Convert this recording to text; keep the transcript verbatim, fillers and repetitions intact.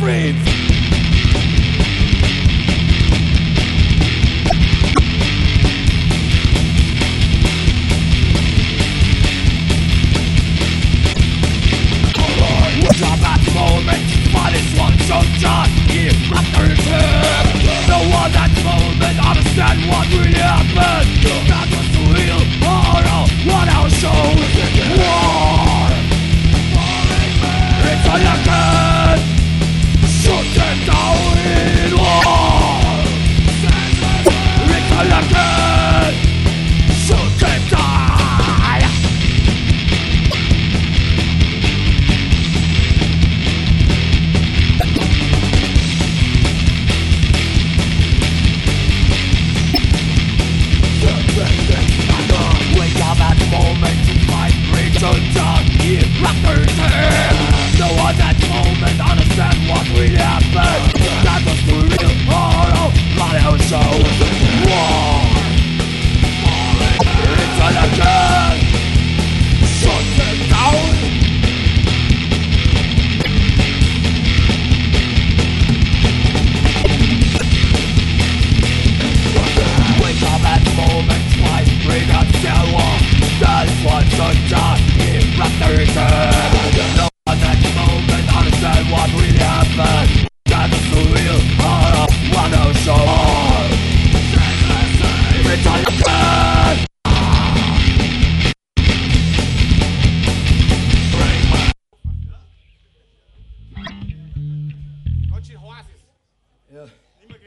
dreams. Drop at the moment, but it's one so just here after the turn. No one at the moment understand what really happened. That was the real horror, what our show war. It's all you can. Shoot them down in war. It's all you can. Shoot them down. Wake up at the moment to fight, return down here after ten. No one at the moment understand what really happened. That was the real horror, but our show war. It's all I can. Shut them down. Wake up at the moment, fight, bring up the war. That is what's so dark here after return. No one at the moment understand what really happened. That is the real horror, what our show war. It's all you can. Yeah.